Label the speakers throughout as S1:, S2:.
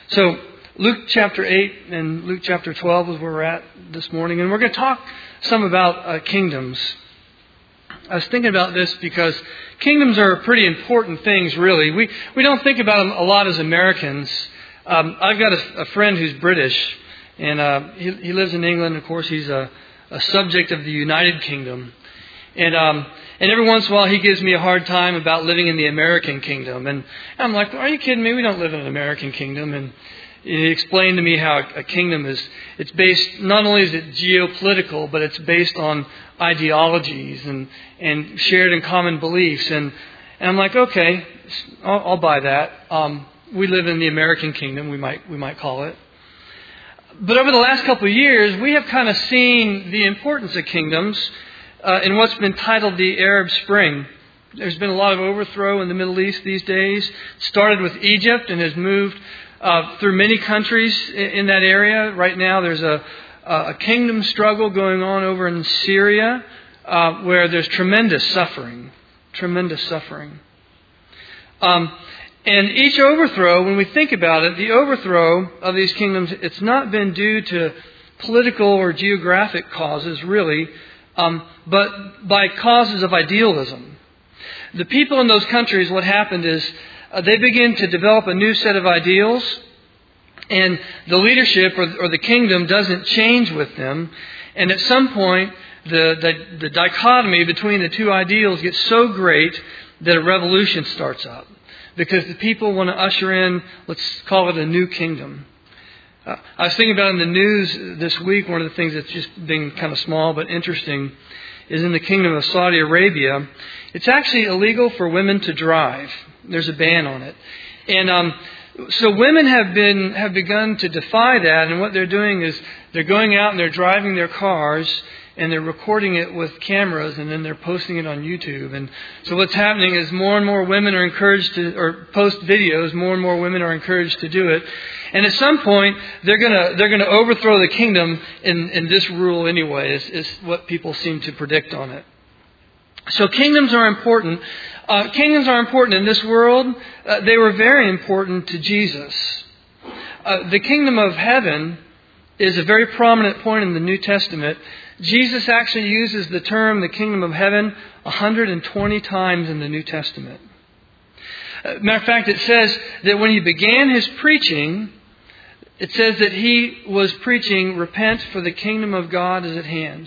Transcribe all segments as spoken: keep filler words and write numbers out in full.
S1: So Luke chapter eight and Luke chapter twelve is where we're at this morning. And we're going to talk some about uh, kingdoms. I was thinking about this because kingdoms are pretty important things, really. We we don't think about them a lot as Americans. Um, I've got a, a friend who's British, and uh, he, he lives in England. Of course, he's a, a subject of the United Kingdom. And um, and every once in a while he gives me a hard time about living in the American kingdom. And I'm like, are you kidding me? We don't live in an American kingdom. And he explained to me how a kingdom is, it's based, not only is it geopolitical, but it's based on ideologies and, and shared and common beliefs. And, and I'm like, okay, I'll, I'll buy that. Um, we live in the American kingdom, we might we might call it. But over the last couple of years, we have kind of seen the importance of kingdoms Uh, in what's been titled the Arab Spring. There's been a lot of overthrow in the Middle East these days. It started with Egypt and has moved uh, through many countries in, in that area. Right now there's a, a kingdom struggle going on over in Syria uh, where there's tremendous suffering. Tremendous suffering. Um, and each overthrow, when we think about it, the overthrow of these kingdoms, it's not been due to political or geographic causes, really, Um, but by causes of idealism. The people in those countries, what happened is uh, they begin to develop a new set of ideals, and the leadership or, or the kingdom doesn't change with them. And at some point, the, the, the dichotomy between the two ideals gets so great that a revolution starts up. Because the people want to usher in, let's call it a new kingdom. Uh, I was thinking about in the news this week, one of the things that's just been kind of small but interesting is in the Kingdom of Saudi Arabia, it's actually illegal for women to drive. There's a ban on it. And um, so women have been have begun to defy that, and what they're doing is they're going out and they're driving their cars and they're recording it with cameras, and then they're posting it on YouTube. And so what's happening is more and more women are encouraged to, or post videos, more and more women are encouraged to do it. And at some point, they're gonna they're gonna overthrow the kingdom in, in this rule anyway, is, is what people seem to predict on it. So kingdoms are important. Uh, kingdoms are important in this world. Uh, they were very important to Jesus. Uh, the kingdom of heaven is a very prominent point in the New Testament. Jesus actually uses the term the kingdom of heaven one hundred twenty times in the New Testament. Uh, matter of fact, it says that when he began his preaching, it says that he was preaching, repent, for the kingdom of God is at hand.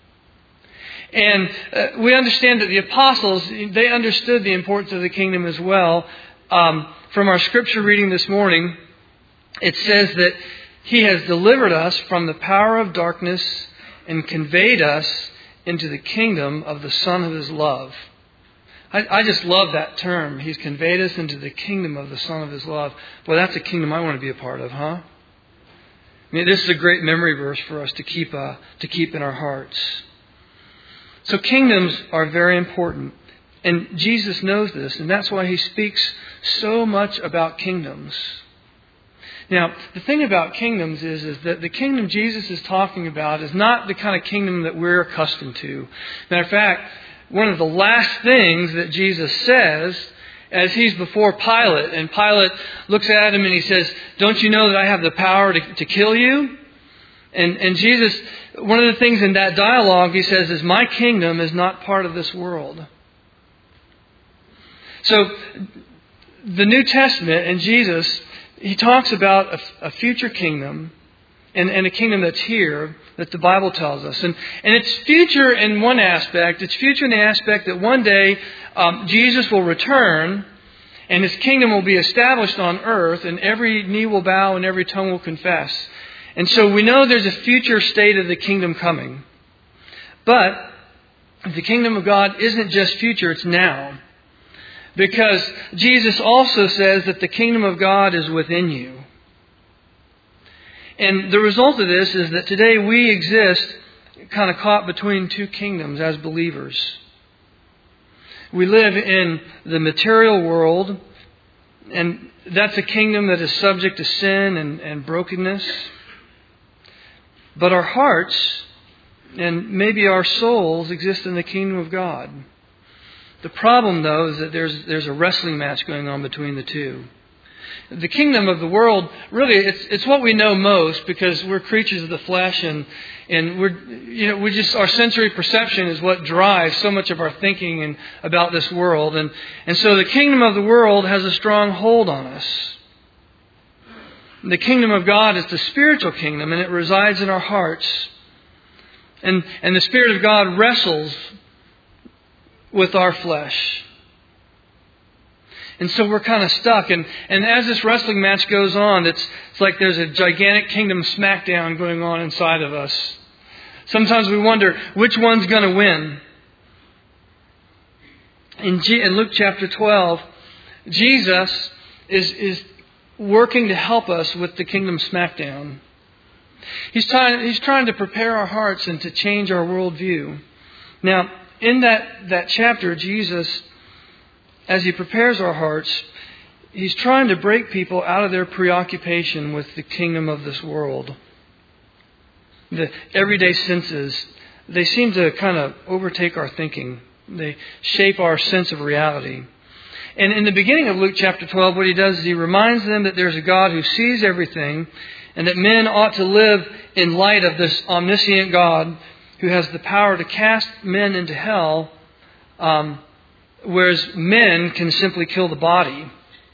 S1: And uh, we understand that the apostles, they understood the importance of the kingdom as well. Um, from our scripture reading this morning, it says that he has delivered us from the power of darkness and conveyed us into the kingdom of the Son of His love. I, I just love that term. He's conveyed us into the kingdom of the Son of His love. Well, that's a kingdom I want to be a part of, huh? I mean, this is a great memory verse for us to keep uh, to keep in our hearts. So kingdoms are very important. And Jesus knows this, and that's why He speaks so much about kingdoms. Now, the thing about kingdoms is, is that the kingdom Jesus is talking about is not the kind of kingdom that we're accustomed to. Matter of fact, one of the last things that Jesus says as He's before Pilate, and Pilate looks at Him and He says, don't you know that I have the power to, to kill you? And, and Jesus, one of the things in that dialogue He says is, my kingdom is not part of this world. So, the New Testament and Jesus, He talks about a, a future kingdom and, and a kingdom that's here that the Bible tells us. And, and it's future in one aspect. It's future in the aspect that one day um, Jesus will return and His kingdom will be established on earth, and every knee will bow and every tongue will confess. And so we know there's a future state of the kingdom coming. But the kingdom of God isn't just future, it's now. Because Jesus also says that the kingdom of God is within you. And the result of this is that today we exist kind of caught between two kingdoms as believers. We live in the material world, and that's a kingdom that is subject to sin and, and brokenness. But our hearts and maybe our souls exist in the kingdom of God. The problem, though, is that there's there's a wrestling match going on between the two. the kingdom of the world, really, it's it's what we know most because we're creatures of the flesh, and and we're you know we just our sensory perception is what drives so much of our thinking and about this world, and and so the kingdom of the world has a strong hold on us. The kingdom of God is the spiritual kingdom, and it resides in our hearts, and and the Spirit of God wrestles with our flesh. And so we're kind of stuck. And, and as this wrestling match goes on, it's, it's like there's a gigantic kingdom smackdown going on inside of us. Sometimes we wonder which one's going to win. In, G, in Luke chapter twelve, Jesus is, is working to help us with the kingdom smackdown. He's trying, he's trying to prepare our hearts and to change our worldview. Now, in that, that chapter, Jesus, as He prepares our hearts, He's trying to break people out of their preoccupation with the kingdom of this world. The everyday senses, they seem to kind of overtake our thinking. They shape our sense of reality. And in the beginning of Luke chapter twelve, what He does is He reminds them that there's a God who sees everything, and that men ought to live in light of this omniscient God who has the power to cast men into hell, um, whereas men can simply kill the body.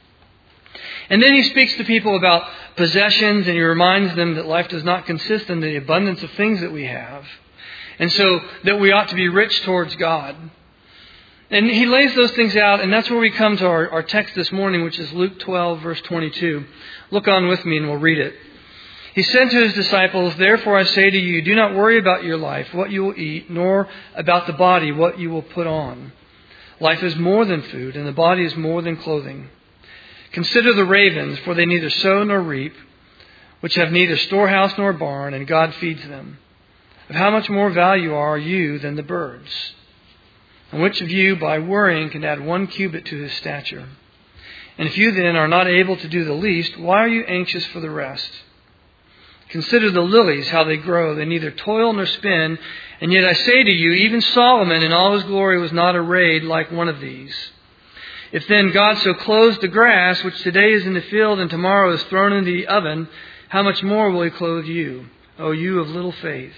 S1: And then He speaks to people about possessions, and He reminds them that life does not consist in the abundance of things that we have. And so that we ought to be rich towards God. And He lays those things out, and that's where we come to our, our text this morning, which is Luke twelve, verse twenty-two. Look on with me and we'll read it. He said to His disciples, "Therefore I say to you, do not worry about your life, what you will eat, nor about the body, what you will put on. Life is more than food, and the body is more than clothing. Consider the ravens, for they neither sow nor reap, which have neither storehouse nor barn, and God feeds them. Of how much more value are you than the birds? And which of you, by worrying, can add one cubit to his stature? And if you then are not able to do the least, why are you anxious for the rest? Consider the lilies, how they grow. They neither toil nor spin. And yet I say to you, even Solomon in all his glory was not arrayed like one of these. If then God so clothes the grass, which today is in the field and tomorrow is thrown into the oven, how much more will He clothe you, O you of little faith?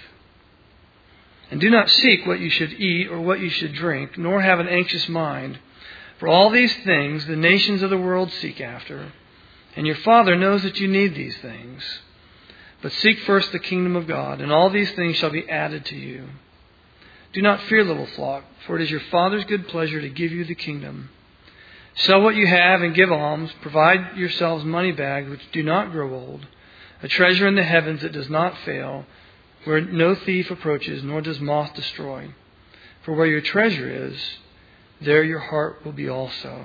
S1: And do not seek what you should eat or what you should drink, nor have an anxious mind. For all these things the nations of the world seek after, and your Father knows that you need these things. But seek first the kingdom of God, and all these things shall be added to you. Do not fear, little flock, for it is your Father's good pleasure to give you the kingdom. Sell what you have and give alms. Provide yourselves money bags which do not grow old, a treasure in the heavens that does not fail, where no thief approaches, nor does moth destroy. For where your treasure is, there your heart will be also."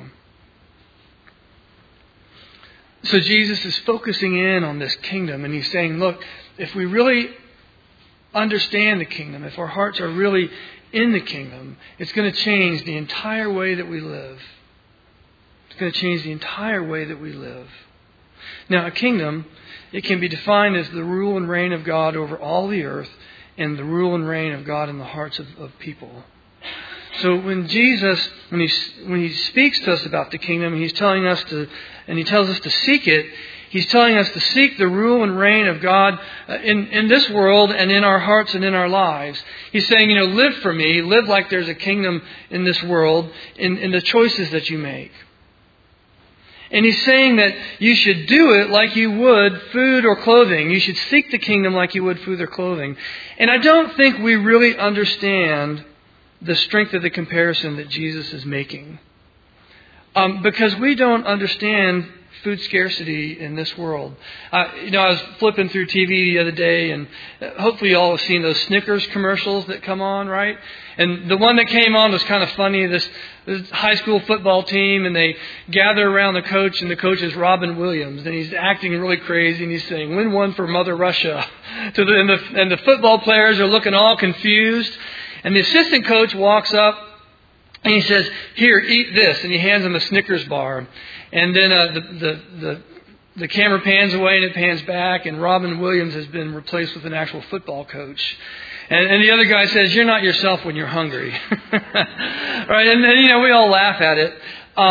S1: So Jesus is focusing in on this kingdom, and He's saying, look, if we really understand the kingdom, if our hearts are really in the kingdom, it's going to change the entire way that we live. It's going to change the entire way that we live. Now, a kingdom, it can be defined as the rule and reign of God over all the earth and the rule and reign of God in the hearts of, of people. So when Jesus, when he, when he speaks to us about the kingdom, He's telling us to, and He tells us to seek it, He's telling us to seek the rule and reign of God in, in this world and in our hearts and in our lives. He's saying, you know, live for me, live like there's a kingdom in this world in, in the choices that you make. And He's saying that you should do it like you would food or clothing. You should seek the kingdom like you would food or clothing. And I don't think we really understand the strength of the comparison that Jesus is making. Um, because we don't understand food scarcity in this world. Uh, you know, I was flipping through T V the other day, and hopefully you all have seen those Snickers commercials that come on, right? And the one that came on was kind of funny. This, this high school football team, and they gather around the coach, and the coach is Robin Williams, and he's acting really crazy, and he's saying, "Win one for Mother Russia." To the, and, the, and the football players are looking all confused, and the assistant coach walks up, and he says, "Here, eat this," and he hands him a Snickers bar. And then uh, the, the the the camera pans away and it pans back, and Robin Williams has been replaced with an actual football coach. And, and the other guy says, "You're not yourself when you're hungry." Right? And, and, you know, we all laugh at it. Um,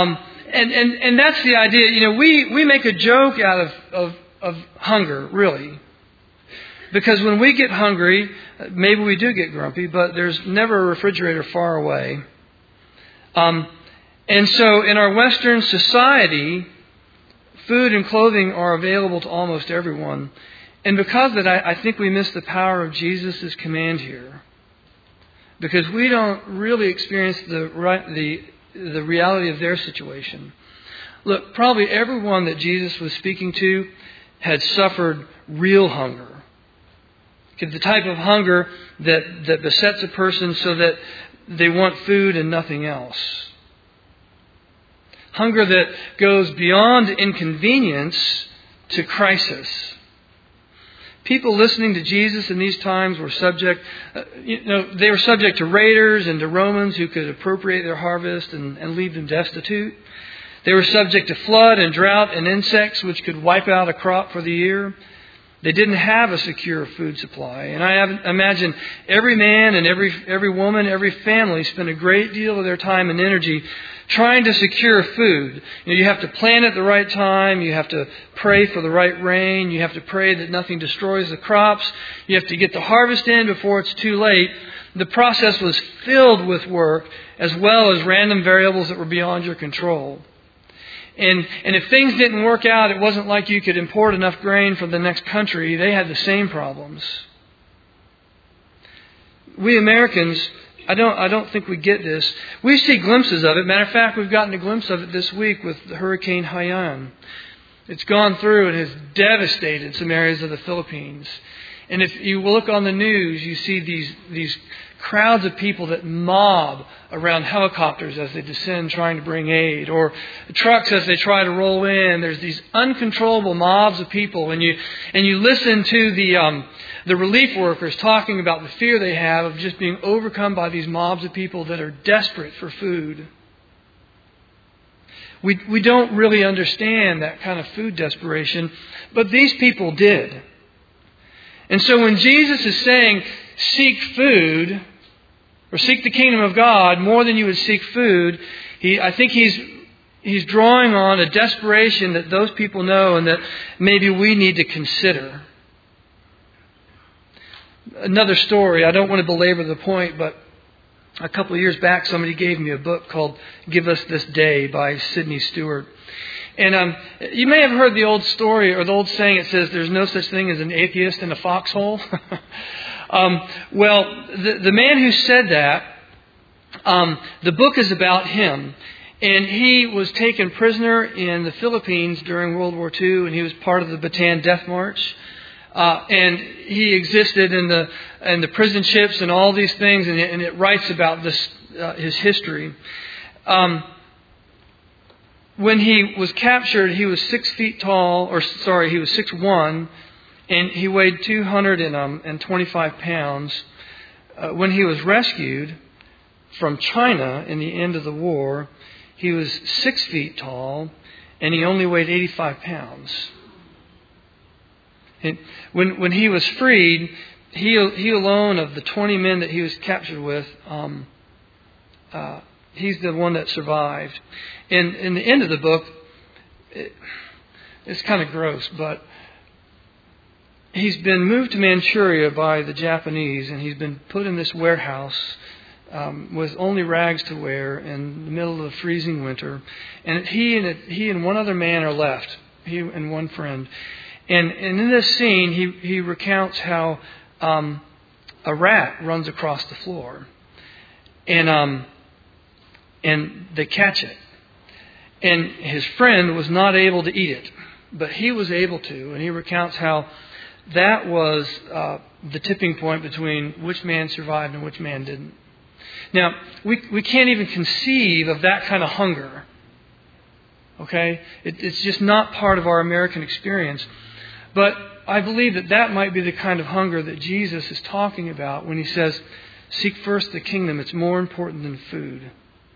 S1: And, and, and that's the idea. You know, we, we make a joke out of, of, of hunger, really. Because when we get hungry, maybe we do get grumpy, but there's never a refrigerator far away. Um, and so in our Western society, food and clothing are available to almost everyone. And because of that, I, I think we miss the power of Jesus' command here. Because we don't really experience the right, the the reality of their situation. Look, probably everyone that Jesus was speaking to had suffered real hunger. The type of hunger that, that besets a person so that they want food and nothing else. Hunger that goes beyond inconvenience to crisis. People listening to Jesus in these times were subject, uh, you know, they were subject to raiders and to Romans who could appropriate their harvest and, and leave them destitute. They were subject to flood and drought and insects which could wipe out a crop for the year. They didn't have a secure food supply. And I have, imagine every man and every every woman, every family spent a great deal of their time and energy trying to secure food. You know, you have to plant at the right time. You have to pray for the right rain. You have to pray that nothing destroys the crops. You have to get the harvest in before it's too late. The process was filled with work as well as random variables that were beyond your control. And and if things didn't work out, it wasn't like you could import enough grain from the next country. They had the same problems. We Americans, I don't I don't think we get this. We see glimpses of it. Matter of fact, we've gotten a glimpse of it this week with Hurricane Haiyan. It's gone through and has devastated some areas of the Philippines. And if you look on the news, you see these these crowds of people that mob around helicopters as they descend trying to bring aid, or trucks as they try to roll in. There's these uncontrollable mobs of people, and you and you listen to the um, the relief workers talking about the fear they have of just being overcome by these mobs of people that are desperate for food. We we don't really understand that kind of food desperation, but these people did. And so when Jesus is saying, seek food, or seek the kingdom of God more than you would seek food, he, I think he's he's drawing on a desperation that those people know and that maybe we need to consider. Another story, I don't want to belabor the point, but a couple of years back somebody gave me a book called Give Us This Day by Sidney Stewart. And um, you may have heard the old story or the old saying, it says there's no such thing as an atheist in a foxhole. um, well, the, the man who said that, um, the book is about him. And he was taken prisoner in the Philippines during World War Two, and he was part of the Bataan Death March. Uh, and he existed in the in the prison ships and all these things, and it, and it writes about this uh, his history. Um, when he was captured, he was six feet tall, or sorry, he was six one, and he weighed two hundred twenty-five pounds. Uh, when he was rescued from China in the end of the war, he was six feet tall, and he only weighed eighty-five pounds. And when when he was freed, he he alone of the twenty men that he was captured with, um, uh, he's the one that survived. And in the end of the book, it, it's kind of gross, but he's been moved to Manchuria by the Japanese, and he's been put in this warehouse um, with only rags to wear in the middle of the freezing winter. And he and it, he and one other man are left, he and one friend. And, and in this scene, he, he recounts how um, a rat runs across the floor, and um, and they catch it. And his friend was not able to eat it, but he was able to. And he recounts how that was uh, the tipping point between which man survived and which man didn't. Now, we we can't even conceive of that kind of hunger. Okay? It, it's just not part of our American experience. But I believe that that might be the kind of hunger that Jesus is talking about when he says, seek first the kingdom. It's more important than food.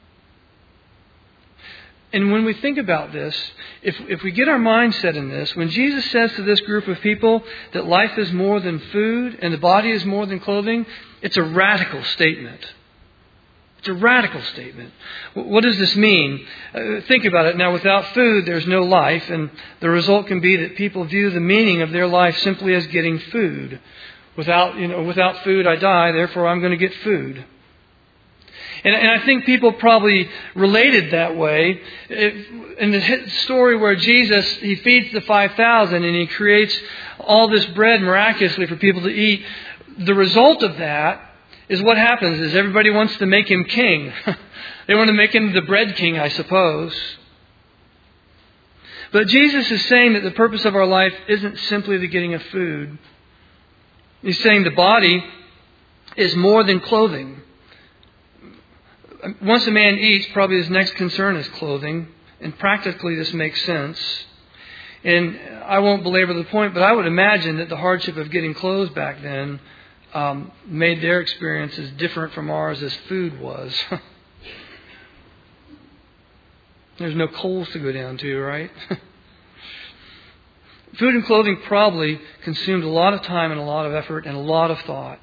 S1: And when we think about this, if if we get our mindset in this, when Jesus says to this group of people that life is more than food and the body is more than clothing, it's a radical statement. It's a radical statement. What does this mean? Uh, think about it. Now, without food, there's no life, and the result can be that people view the meaning of their life simply as getting food. Without, you know, without food, I die, therefore I'm going to get food. And, and I think people probably related that way. It, in the story where Jesus, He feeds the five thousand and He creates all this bread miraculously for people to eat, the result of that is what happens is everybody wants to make Him king. They want to make Him the bread king, I suppose. But Jesus is saying that the purpose of our life isn't simply the getting of food. He's saying the body is more than clothing. Once a man eats, probably his next concern is clothing. And practically this makes sense. And I won't belabor the point, but I would imagine that the hardship of getting clothes back then Um, made their experiences different from ours as food was. There's no coals to go down to, right? Food and clothing probably consumed a lot of time and a lot of effort and a lot of thought.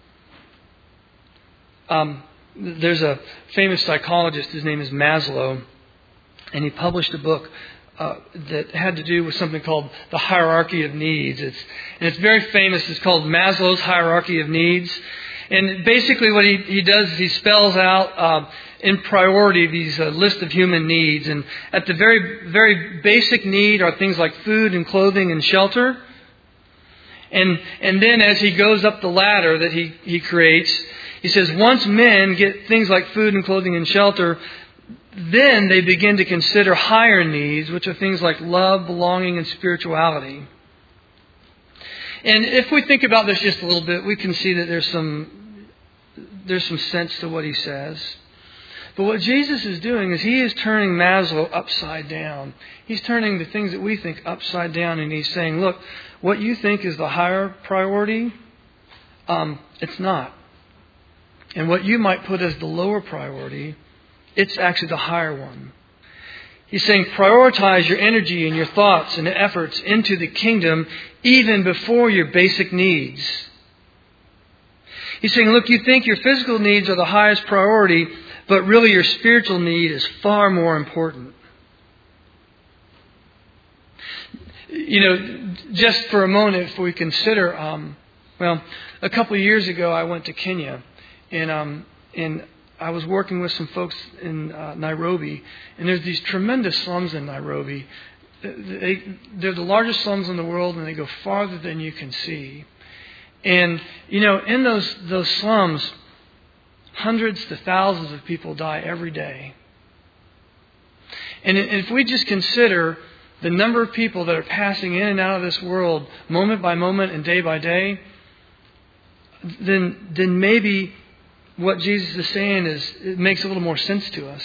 S1: Um, there's a famous psychologist, his name is Maslow, and he published a book Uh, that had to do with something called the hierarchy of needs. It's, and it's very famous. It's called Maslow's hierarchy of needs. And basically what he, he does is he spells out uh, in priority these uh, list of human needs. And at the very, very basic need are things like food and clothing and shelter. And, and then as he goes up the ladder that he, he creates, he says once men get things like food and clothing and shelter, then they begin to consider higher needs, which are things like love, belonging, and spirituality. And if we think about this just a little bit, we can see that there's some there's some sense to what he says. But what Jesus is doing is He is turning Maslow upside down. He's turning the things that we think upside down, and He's saying, look, what you think is the higher priority, um, it's not. And what you might put as the lower priority, it's actually the higher one. He's saying prioritize your energy and your thoughts and efforts into the kingdom even before your basic needs. He's saying, look, you think your physical needs are the highest priority, but really your spiritual need is far more important. You know, just for a moment, if we consider, um, well, a couple of years ago I went to Kenya, and um, in I was working with some folks in uh, Nairobi, and there's these tremendous slums in Nairobi. They, they're the largest slums in the world, and they go farther than you can see. And, you know, in those those slums, hundreds to thousands of people die every day. And if we just consider the number of people that are passing in and out of this world moment by moment and day by day, then then maybe what Jesus is saying is, it makes a little more sense to us.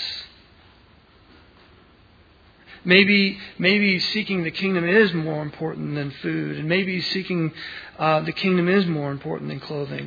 S1: Maybe, maybe seeking the kingdom is more important than food, and maybe seeking uh, the kingdom is more important than clothing.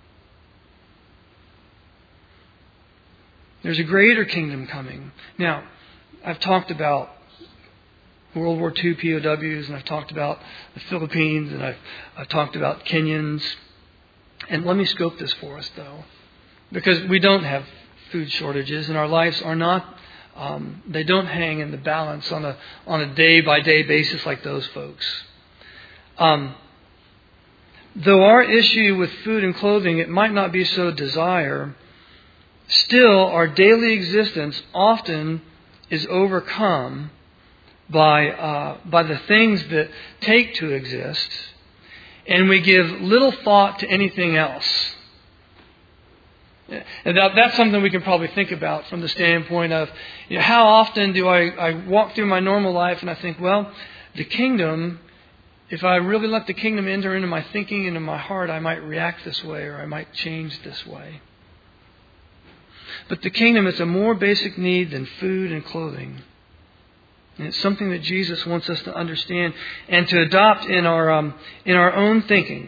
S1: There's a greater kingdom coming. Now, I've talked about World War Two P O Ws, and I've talked about the Philippines, and I've, I've talked about Kenyans. And let me scope this for us, though. Because we don't have food shortages, and our lives are not, um, they don't hang in the balance on a on a day-by-day basis like those folks. Um, though our issue with food and clothing, it might not be so desire, still our daily existence often is overcome by uh, by the things that take to exist, and we give little thought to anything else. And that, that's something we can probably think about from the standpoint of, you know, how often do I, I walk through my normal life and I think, well, the kingdom, if I really let the kingdom enter into my thinking, into my heart, I might react this way or I might change this way. But the kingdom is a more basic need than food and clothing. And it's something that Jesus wants us to understand and to adopt in our um, in our own thinking.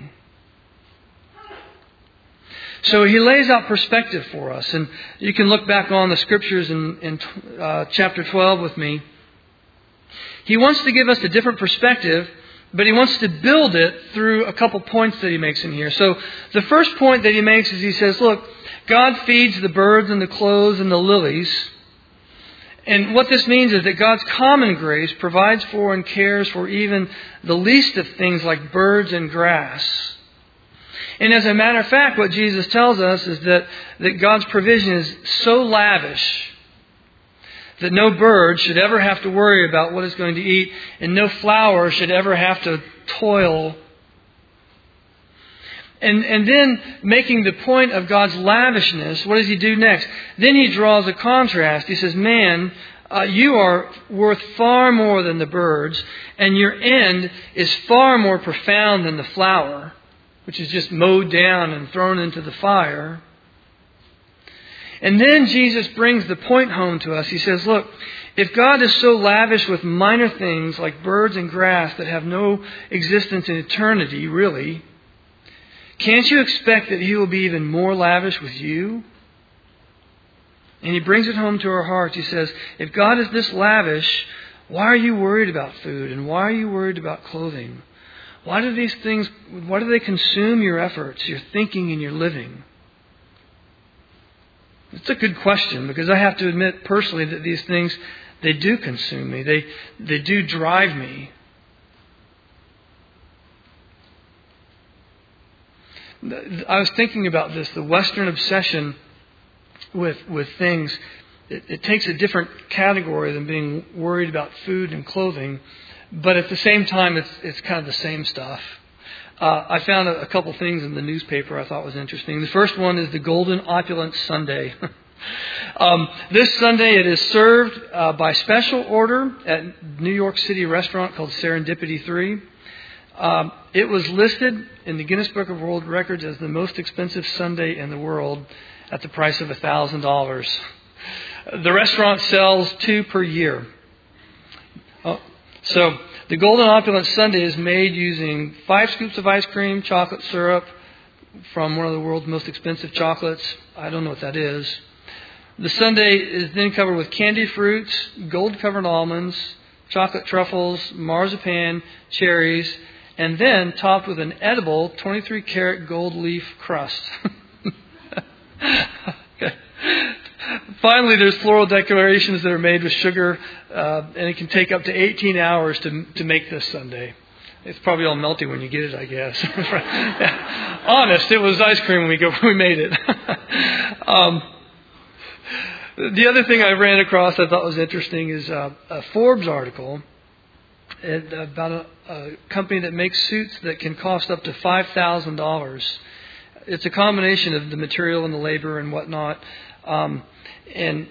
S1: So He lays out perspective for us. And you can look back on the scriptures in, in uh, chapter twelve with me. He wants to give us a different perspective But he wants to build it through a couple points that he makes in here. So the first point that he makes is he says, look, God feeds the birds and the clothes and the lilies. And what this means is that God's common grace provides for and cares for even the least of things like birds and grass. And as a matter of fact, what Jesus tells us is that, that God's provision is so lavish that no bird should ever have to worry about what it's going to eat, and no flower should ever have to toil. And, and then, making the point of God's lavishness, what does he do next? Then he draws a contrast. He says, man, uh, you are worth far more than the birds, and your end is far more profound than the flower, which is just mowed down and thrown into the fire. And then Jesus brings the point home to us. He says, look, if God is so lavish with minor things like birds and grass that have no existence in eternity, really, can't you expect that he will be even more lavish with you? And he brings it home to our hearts. He says, if God is this lavish, why are you worried about food? And why are you worried about clothing? Why do these things, why do they consume your efforts, your thinking, and your living? It's a good question, because I have to admit personally that these things, they do consume me. They, they do drive me. I was thinking about this, the Western obsession with, with things. It, it takes a different category than being worried about food and clothing, but at the same time, it's, it's kind of the same stuff. Uh, I found a, a couple things in the newspaper I thought was interesting. The first one is the Golden Opulence Sundae. um, this Sunday it is served uh, by special order at New York City restaurant called Serendipity three. Um, it was listed in the Guinness Book of World Records as the most expensive sundae in the world at the price of one thousand dollars. The restaurant sells two per year. Oh, so... The Golden Opulence Sundae is made using five scoops of ice cream, chocolate syrup from one of the world's most expensive chocolates. I don't know what that is. The sundae is then covered with candied fruits, gold-covered almonds, chocolate truffles, marzipan, cherries, and then topped with an edible twenty-three karat gold leaf crust. Okay. Finally, there's floral decorations that are made with sugar, uh, and it can take up to eighteen hours to to make this sundae. It's probably all melty when you get it, I guess. Yeah. Honest, it was ice cream when we go when we made it. um, the other thing I ran across I thought was interesting is uh, a Forbes article about a, a company that makes suits that can cost up to five thousand dollars. It's a combination of the material and the labor and whatnot. Um, and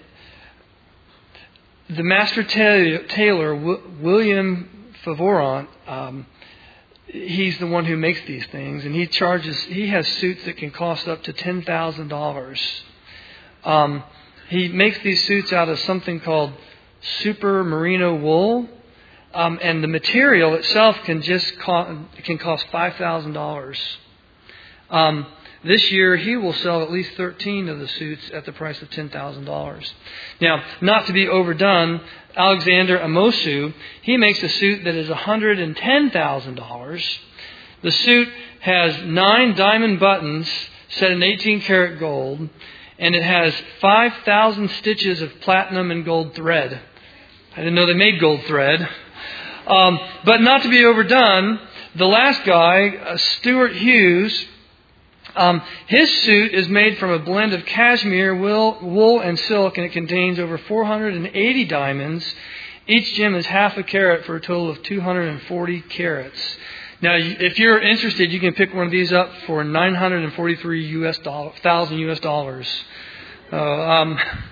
S1: the master tailor, William Favorant, um, he's the one who makes these things, and he charges. He has suits that can cost up to ten thousand dollars. Um, he makes these suits out of something called super merino wool, um, and the material itself can just co- can cost five thousand dollars. Um, This year, he will sell at least thirteen of the suits at the price of ten thousand dollars. Now, not to be overdone, Alexander Amosu, he makes a suit that is one hundred ten thousand dollars. The suit has nine diamond buttons set in eighteen karat gold, and it has five thousand stitches of platinum and gold thread. I didn't know they made gold thread. Um, but not to be overdone, the last guy, uh, Stuart Hughes, Um, his suit is made from a blend of cashmere, wool, wool, and silk, and it contains over four hundred eighty diamonds. Each gem is half a carat for a total of two hundred forty carats. Now, if you're interested, you can pick one of these up for nine hundred forty-three U S dollar, thousand U S dollars. Uh, um,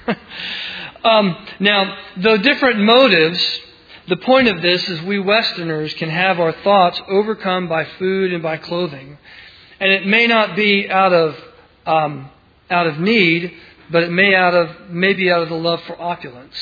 S1: um, now, though different motives, the point of this is we Westerners can have our thoughts overcome by food and by clothing. And it may not be out of um, out of need, but it may out of maybe out of the love for opulence.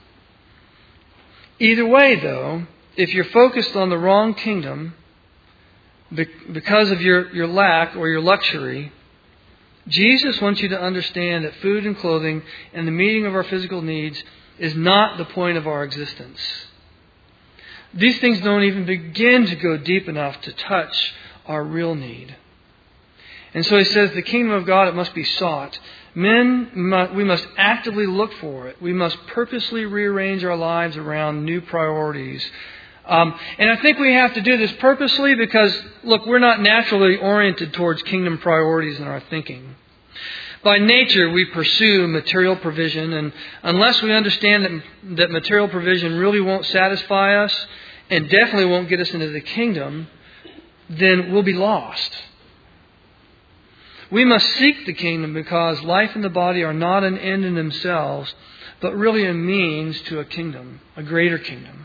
S1: Either way, though, if you're focused on the wrong kingdom because of your, your lack or your luxury, Jesus wants you to understand that food and clothing and the meeting of our physical needs is not the point of our existence. these things don't even begin to go deep enough to touch our real need. And so he says the kingdom of God, it must be sought. Men, we must actively look for it. We must purposely rearrange our lives around new priorities. Um, and I think we have to do this purposely because, look, we're not naturally oriented towards kingdom priorities in our thinking. By nature, we pursue material provision, and unless we understand that, that material provision really won't satisfy us and definitely won't get us into the kingdom, then we'll be lost. We must seek the kingdom because life and the body are not an end in themselves, but really a means to a kingdom, a greater kingdom.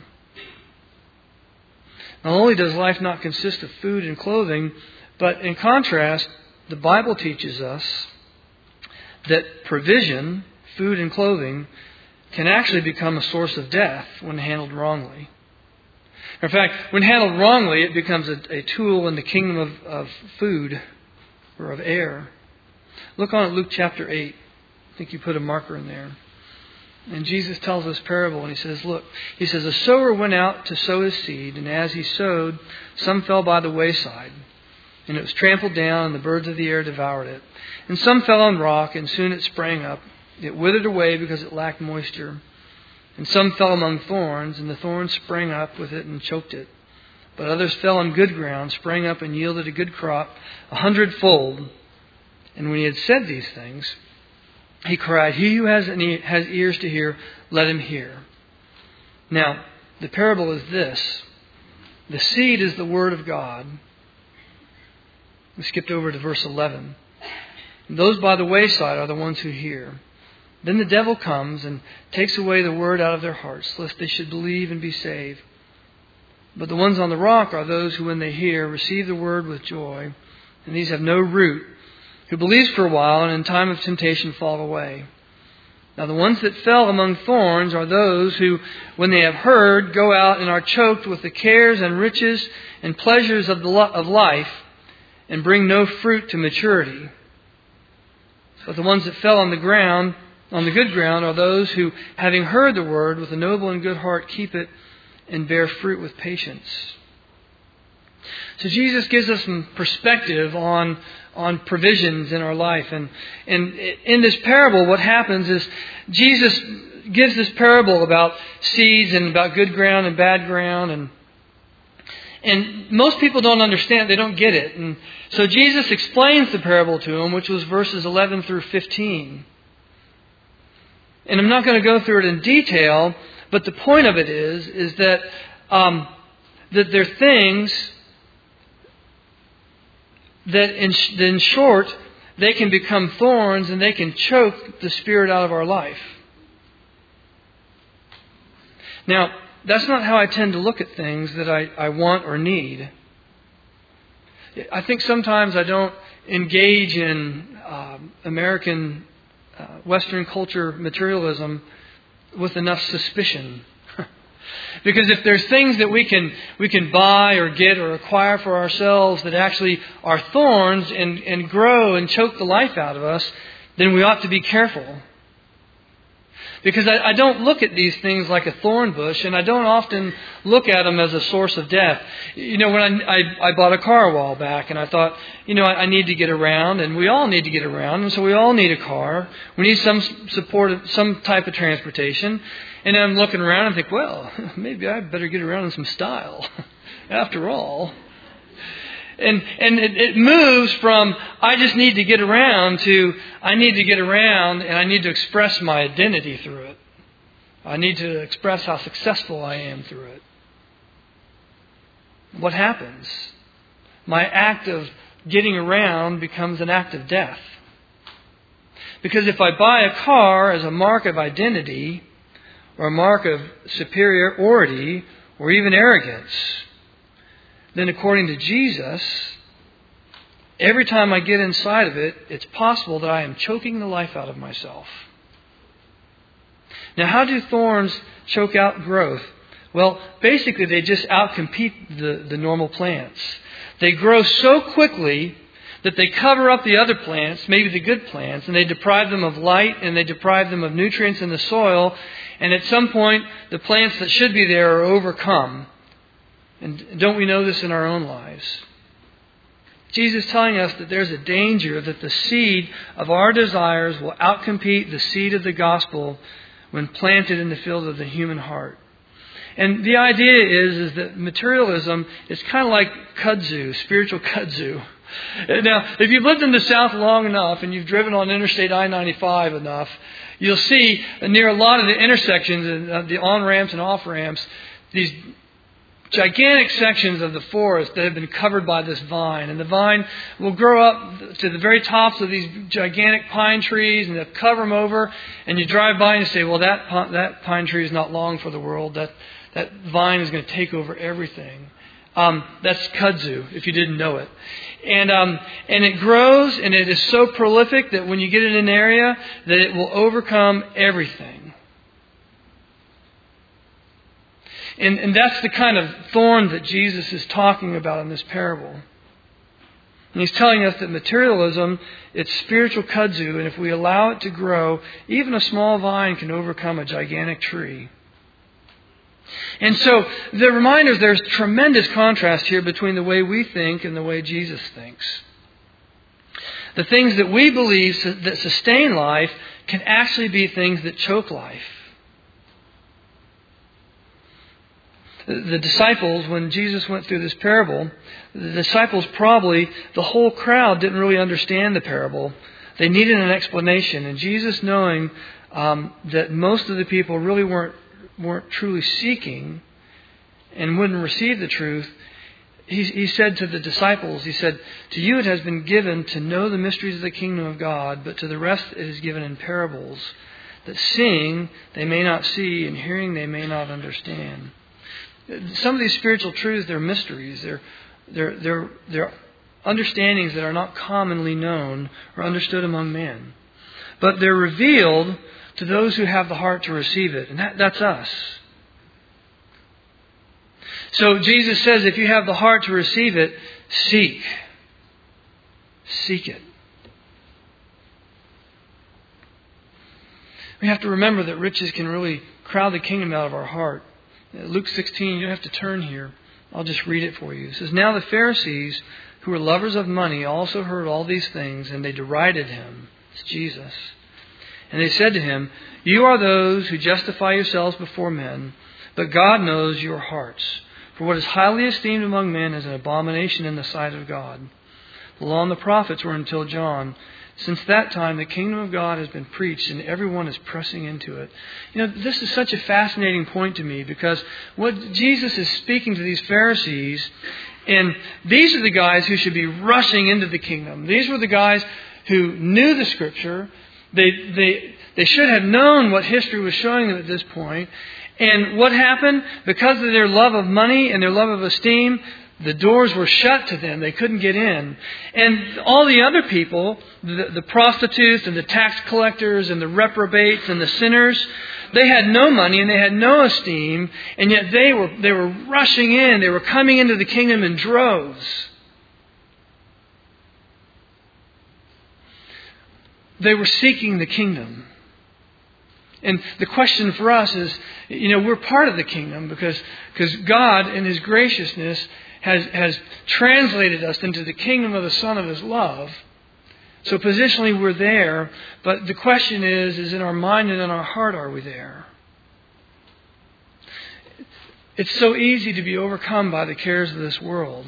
S1: Not only does life not consist of food and clothing, but in contrast, the Bible teaches us that provision, food and clothing, can actually become a source of death when handled wrongly. In fact, when handled wrongly, it becomes a, a tool in the kingdom of, of food or of air. Look on at Luke chapter eight. I think you put a marker in there. And Jesus tells this parable, and he says, look, he says, a sower went out to sow his seed, and as he sowed, some fell by the wayside, and it was trampled down, and the birds of the air devoured it. And some fell on rock, and soon it sprang up. It withered away because it lacked moisture. And some fell among thorns, and the thorns sprang up with it and choked it. But others fell on good ground, sprang up and yielded a good crop, a hundredfold. And when he had said these things, he cried, he who has, any, has ears to hear, let him hear. Now, the parable is this. The seed is the word of God. We skipped over to verse eleven. Those by the wayside are the ones who hear. Then the devil comes and takes away the word out of their hearts, lest they should believe and be saved. But the ones on the rock are those who, when they hear, receive the word with joy. And these have no root, who believes for a while and in time of temptation fall away. Now the ones that fell among thorns are those who, when they have heard, go out and are choked with the cares and riches and pleasures of the of life, and bring no fruit to maturity. But the ones that fell on the ground, on the good ground, are those who, having heard the word with a noble and good heart, keep it and bear fruit with patience. So Jesus gives us some perspective on on provisions in our life. And, and in this parable, what happens is Jesus gives this parable about seeds and about good ground and bad ground. And, and most people don't understand. They don't get it. And so Jesus explains the parable to them, which was verses eleven through fifteen. And I'm not going to go through it in detail, but the point of it is, is that, um, that there are things that in, in short, they can become thorns and they can choke the Spirit out of our life. Now, that's not how I tend to look at things that I, I want or need. I think sometimes I don't engage in uh, American uh, Western culture materialism with enough suspicion. Because if there's things that we can we can buy or get or acquire for ourselves that actually are thorns and, and grow and choke the life out of us, then we ought to be careful. Because I, I don't look at these things like a thorn bush, and I don't often look at them as a source of death. You know, when I, I, I bought a car a while back, and I thought, you know, I, I need to get around, and we all need to get around, and so we all need a car. We need some support, some type of transportation. And I'm looking around and think, well, maybe I better get around in some style, after all. And and it, it moves from I just need to get around to I need to get around and I need to express my identity through it. I need to express how successful I am through it. What happens? My act of getting around becomes an act of death. Because if I buy a car as a mark of identity, or a mark of superiority, or even arrogance, then according to Jesus, every time I get inside of it, it's possible that I am choking the life out of myself. Now, how do thorns choke out growth? Well, basically they just outcompete the, the normal plants. They grow so quickly that they cover up the other plants, maybe the good plants, and they deprive them of light and they deprive them of nutrients in the soil. And at some point, the plants that should be there are overcome And don't we know this in our own lives? Jesus is telling us that there's a danger that the seed of our desires will outcompete the seed of the gospel when planted in the field of the human heart. And the idea is, is that materialism is kind of like kudzu, spiritual kudzu. Now, if you've lived in the South long enough and you've driven on Interstate I ninety-five enough, you'll see near a lot of the intersections, uh, the on-ramps and off-ramps, these gigantic sections of the forest that have been covered by this vine. And the vine will grow up to the very tops of these gigantic pine trees, and they'll cover them over. And you drive by and you say, well, that pine, that pine tree is not long for the world. That, that vine is going to take over everything. Um, that's kudzu, if you didn't know it. And um, and it grows, and it is so prolific that when you get in an area, that it will overcome everything. And, and that's the kind of thorn that Jesus is talking about in this parable. And he's telling us that materialism, it's spiritual kudzu, and if we allow it to grow, even a small vine can overcome a gigantic tree. And so the reminders, there's tremendous contrast here between the way we think and the way Jesus thinks. The things that we believe that sustain life can actually be things that choke life. The disciples, when Jesus went through this parable, the disciples probably, the whole crowd didn't really understand the parable. They needed an explanation. And Jesus, knowing um, that most of the people really weren't weren't truly seeking and wouldn't receive the truth, he, he said to the disciples, he said, to you it has been given to know the mysteries of the kingdom of God, but to the rest it is given in parables, that seeing they may not see, and hearing they may not understand. Some of these spiritual truths, they're mysteries. They're, they're, they're, they're understandings that are not commonly known or understood among men. But they're revealed to those who have the heart to receive it. And that, that's us. So Jesus says, if you have the heart to receive it, seek. Seek it. We have to remember that riches can really crowd the kingdom out of our heart. Luke sixteen, you don't have to turn here. I'll just read it for you. It says, now the Pharisees, who were lovers of money, also heard all these things, and they derided him. It's Jesus. And they said to him, you are those who justify yourselves before men, but God knows your hearts. For what is highly esteemed among men is an abomination in the sight of God. The law and the prophets were until John. Since that time, the kingdom of God has been preached, and everyone is pressing into it. You know, this is such a fascinating point to me, because what Jesus is speaking to these Pharisees, and these are the guys who should be rushing into the kingdom. These were the guys who knew the Scripture. They, they, they should have known what history was showing them at this point. And what happened? Because of their love of money and their love of esteem, the doors were shut to them. They couldn't get in. And all the other people, the, the prostitutes and the tax collectors and the reprobates and the sinners, they had no money and they had no esteem. And yet they were, they were rushing in. They were coming into the kingdom in droves. They were seeking the kingdom. And the question for us is, you know, we're part of the kingdom because, because God in His graciousness has, has translated us into the kingdom of the Son of His love. So positionally we're there, but the question is, is in our mind and in our heart, are we there? It's so easy to be overcome by the cares of this world.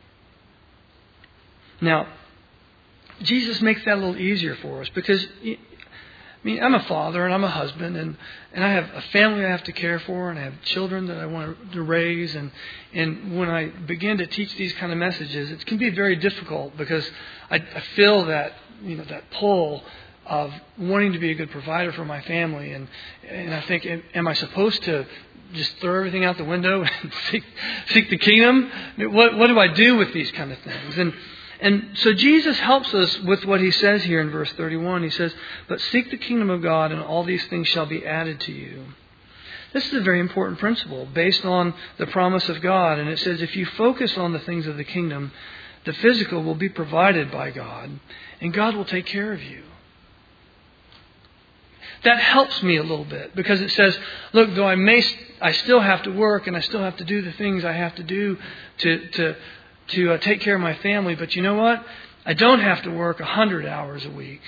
S1: Now, Jesus makes that a little easier for us because, I mean, I'm a father and I'm a husband and, and I have a family I have to care for and I have children that I want to raise. And, and when I begin to teach these kind of messages, it can be very difficult because I, I feel that, you know, that pull of wanting to be a good provider for my family. And, and I think, am I supposed to just throw everything out the window and seek, seek the kingdom? What, what do I do with these kind of things? And And so Jesus helps us with what He says here in verse thirty-one. He says, but seek the kingdom of God and all these things shall be added to you. This is a very important principle based on the promise of God. And it says if you focus on the things of the kingdom, the physical will be provided by God and God will take care of you. that helps me a little bit, because it says, look, though I may, I still have to work and I still have to do the things I have to do to to to uh, take care of my family. But you know what? I don't have to work a hundred hours a week.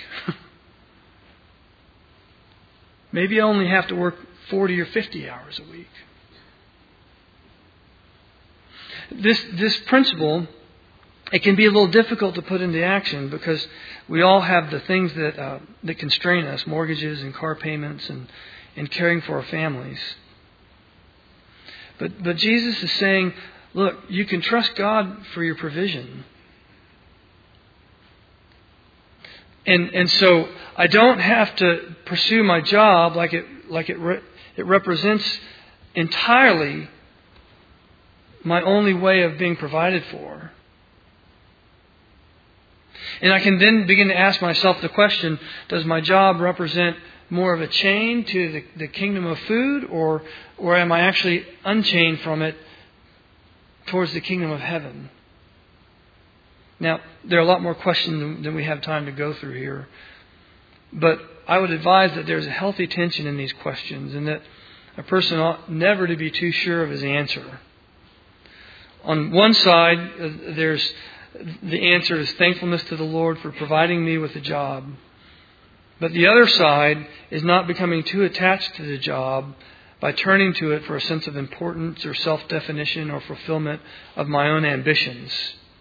S1: Maybe I only have to work forty or fifty hours a week. This this principle, it can be a little difficult to put into action because we all have the things that uh, that constrain us, mortgages and car payments and, and caring for our families. But but Jesus is saying, look, you can trust God for your provision. And and so I don't have to pursue my job like it like it re, it represents entirely my only way of being provided for. And I can then begin to ask myself the question, does my job represent more of a chain to the, the kingdom of food, or or am I actually unchained from it towards the kingdom of heaven? Now, there are a lot more questions than we have time to go through here. But I would advise that there's a healthy tension in these questions, and that a person ought never to be too sure of his answer. On one side, there's the answer is thankfulness to the Lord for providing me with a job. But the other side is not becoming too attached to the job by turning to it for a sense of importance or self-definition or fulfillment of my own ambitions.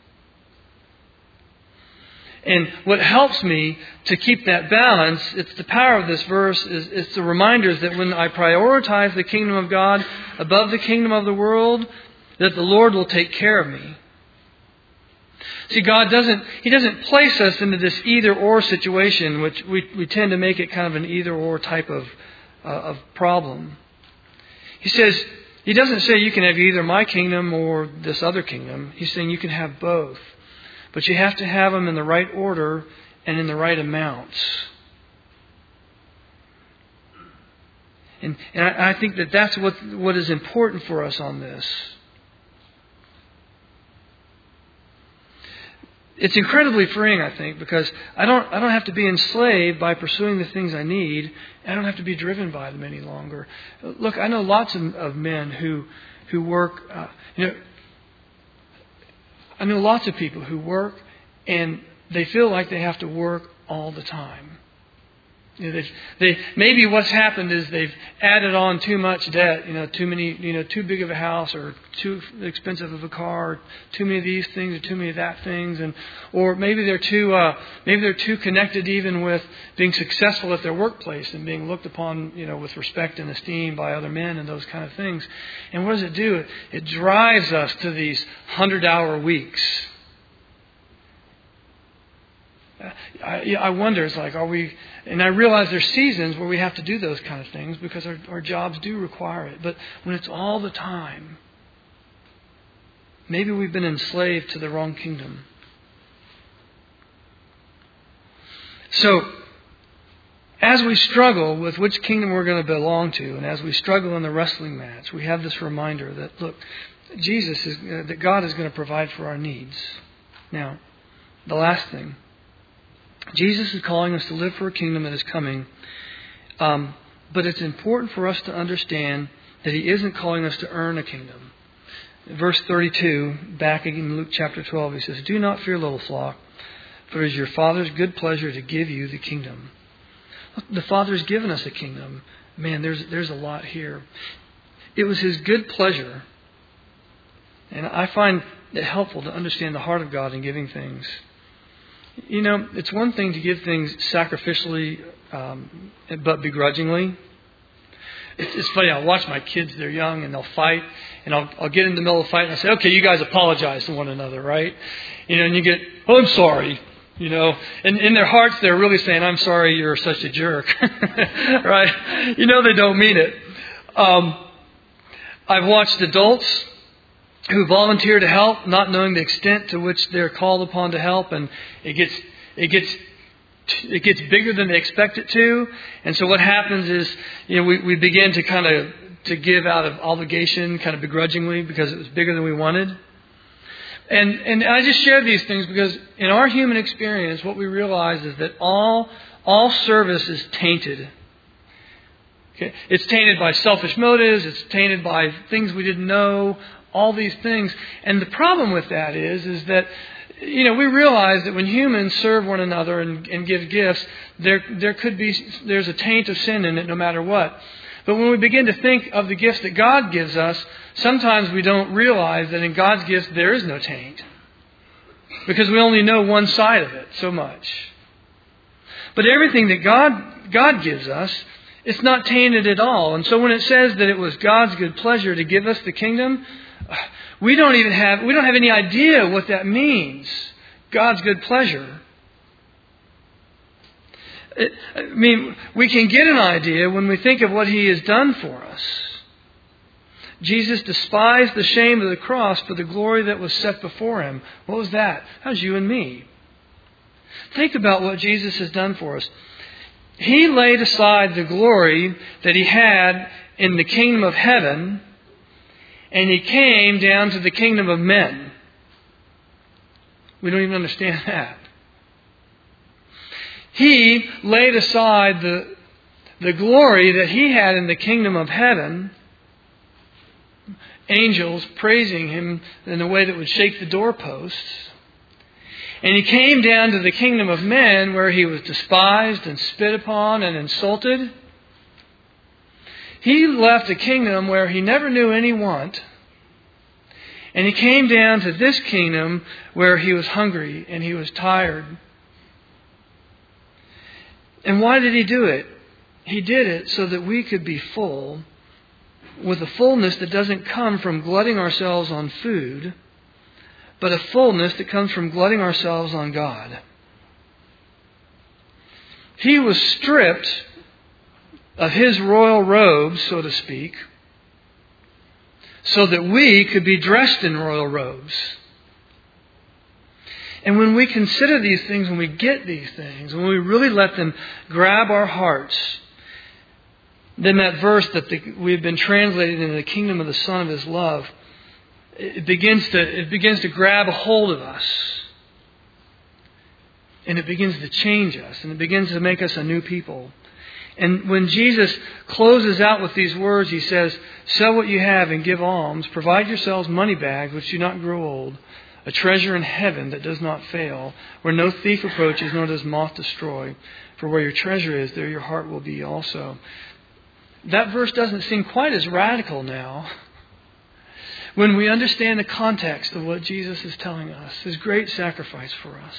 S1: And what helps me to keep that balance, it's the power of this verse, is it's the reminders that when I prioritize the kingdom of God above the kingdom of the world, that the Lord will take care of me. See, God doesn't, He doesn't place us into this either-or situation, which we, we tend to make it kind of an either-or type of, uh, of problem. He says, He doesn't say you can have either my kingdom or this other kingdom. He's saying you can have both. But you have to have them in the right order and in the right amounts. And, and I, I think that that's what, what is important for us on this. It's incredibly freeing, I think, because I don't I don't have to be enslaved by pursuing the things I need. I don't have to be driven by them any longer. Look, I know lots of, of men who who work. Uh, you know, I know lots of people who work and they feel like they have to work all the time. You know, they maybe what's happened is they've added on too much debt. You know, too many. You know, too big of a house, or too expensive of a car, or too many of these things, or too many of that things, and or maybe they're too. Uh, maybe they're too connected even with being successful at their workplace and being looked upon, you know, with respect and esteem by other men and those kind of things. And what does it do? It, it drives us to these hundred-hour weeks. I, I wonder, it's like, are we, and I realize there's seasons where we have to do those kind of things because our, our jobs do require it. But when it's all the time, maybe we've been enslaved to the wrong kingdom. So, as we struggle with which kingdom we're going to belong to, and as we struggle in the wrestling match, we have this reminder that, look, Jesus is, uh, that God is going to provide for our needs. Now, the last thing. Jesus is calling us to live for a kingdom that is coming. Um, but it's important for us to understand that He isn't calling us to earn a kingdom. In verse thirty-two, back in Luke chapter twelve, He says, "Do not fear, little flock, for it is your Father's good pleasure to give you the kingdom." Look, the Father's given us a kingdom. Man, there's there's a lot here. It was His good pleasure. And I find it helpful to understand the heart of God in giving things. You know, it's one thing to give things sacrificially, um, but begrudgingly. It's, it's funny, I'll watch my kids, they're young, and they'll fight, and I'll, I'll get in the middle of the fight, and I say, okay, you guys apologize to one another, right? You know, and you get, oh, I'm sorry, you know. And in their hearts, they're really saying, I'm sorry you're such a jerk, right? You know they don't mean it. Um, I've watched adults who volunteer to help, not knowing the extent to which they're called upon to help, and it gets it gets it gets bigger than they expect it to. And so what happens is, you know, we, we begin to kind of to give out of obligation, kind of begrudgingly, because it was bigger than we wanted. And and I just share these things because in our human experience, what we realize is that all all service is tainted. Okay? It's tainted by selfish motives. It's tainted by things we didn't know. All these things. And the problem with that is, is that, you know, we realize that when humans serve one another and, and give gifts, there there could be, there's a taint of sin in it no matter what. But when we begin to think of the gifts that God gives us, sometimes we don't realize that in God's gifts there is no taint. Because we only know one side of it so much. But everything that God God gives us, it's not tainted at all. And so when it says that it was God's good pleasure to give us the kingdom, we don't even have we don't have any idea what that means. God's good pleasure. It, I mean, we can get an idea when we think of what He has done for us. Jesus despised the shame of the cross for the glory that was set before Him. What was that? That was you and me. Think about what Jesus has done for us. He laid aside the glory that He had in the kingdom of heaven, and He came down to the kingdom of men. We don't even understand that. He laid aside the, the glory that He had in the kingdom of heaven, angels praising Him in a way that would shake the doorposts. And He came down to the kingdom of men where He was despised and spit upon and insulted. He left a kingdom where He never knew any want. And He came down to this kingdom where He was hungry and He was tired. And why did He do it? He did it so that we could be full, with a fullness that doesn't come from glutting ourselves on food, but a fullness that comes from glutting ourselves on God. He was stripped of His royal robes, so to speak, so that we could be dressed in royal robes. And when we consider these things, when we get these things, when we really let them grab our hearts, then that verse that the, we've been translated into the kingdom of the Son of His love, it begins to it begins to grab a hold of us. And it begins to change us. And it begins to make us a new people. And when Jesus closes out with these words, He says, "Sell what you have and give alms. Provide yourselves money bags which do not grow old, a treasure in heaven that does not fail, where no thief approaches nor does moth destroy. For where your treasure is, there your heart will be also." That verse doesn't seem quite as radical now when we understand the context of what Jesus is telling us, His great sacrifice for us.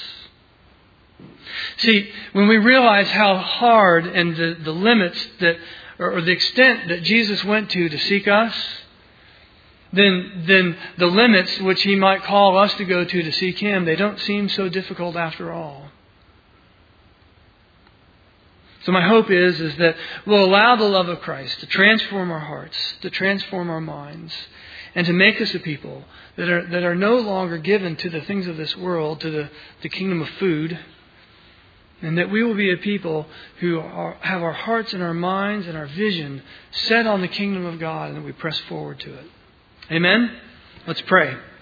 S1: See, when we realize how hard and the, the limits that, or, or the extent that Jesus went to to seek us, then, then the limits which He might call us to go to to seek Him, they don't seem so difficult after all. So my hope is, is that we'll allow the love of Christ to transform our hearts, to transform our minds, and to make us a people that are that are no longer given to the things of this world, to the, the kingdom of food, and that we will be a people who are, have our hearts and our minds and our vision set on the kingdom of God, and that we press forward to it. Amen? Let's pray.